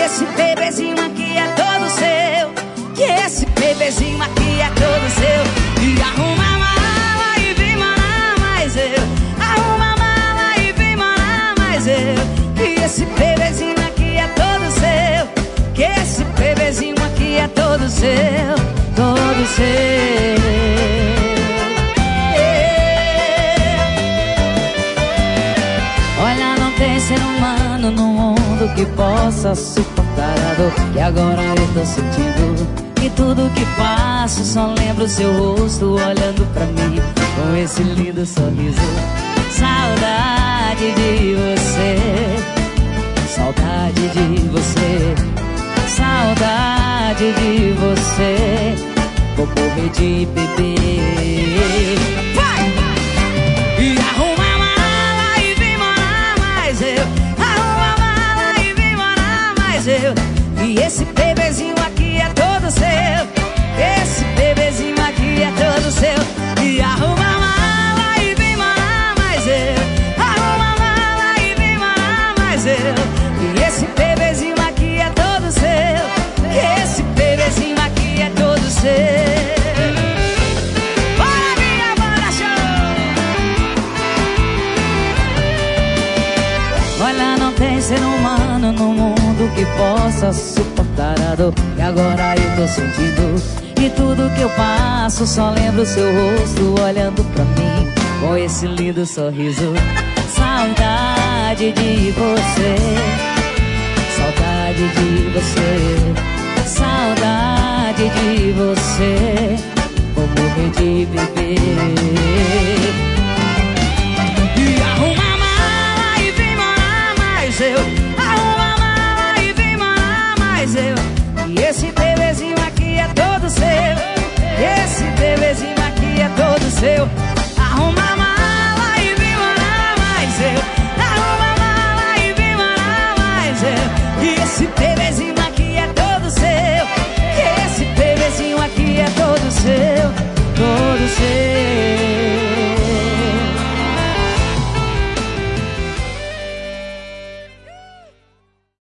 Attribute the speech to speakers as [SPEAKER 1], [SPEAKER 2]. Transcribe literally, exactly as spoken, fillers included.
[SPEAKER 1] esse bebezinho aqui é todo seu. Que esse bebezinho aqui é todo seu. E arruma a mala e vem morar mais eu. Arruma a mala e vem morar mais eu. Que esse bebezinho aqui é todo seu. Que esse bebezinho aqui é todo seu. Todo seu. Olha, não tem ser humano no mundo que possa suportar a dor que agora eu tô sentindo. E tudo que passo só lembro o seu rosto olhando pra mim com esse lindo sorriso. Saudade de você, saudade de você, saudade de você. Vou morrer de beber. Vai! E arruma a mala e vem morar mais eu. Arruma a mala e vem morar mais eu. E esse bebezinho aqui é todo seu. Esse bebezinho aqui é todo seu. E arruma a mala e vem morar mais eu. Arruma a mala e vem morar mais eu. E esse bebezinho aqui é todo seu. Esse bebezinho aqui é todo seu. Bora, minha banda show! Olha, não tem ser humano no mundo que possa suportar a dor que agora eu tô sentindo. E tudo que eu passo só lembro o seu rosto olhando pra mim com esse lindo sorriso. Saudade de você, saudade de você, saudade de você. Vou morrer de beber.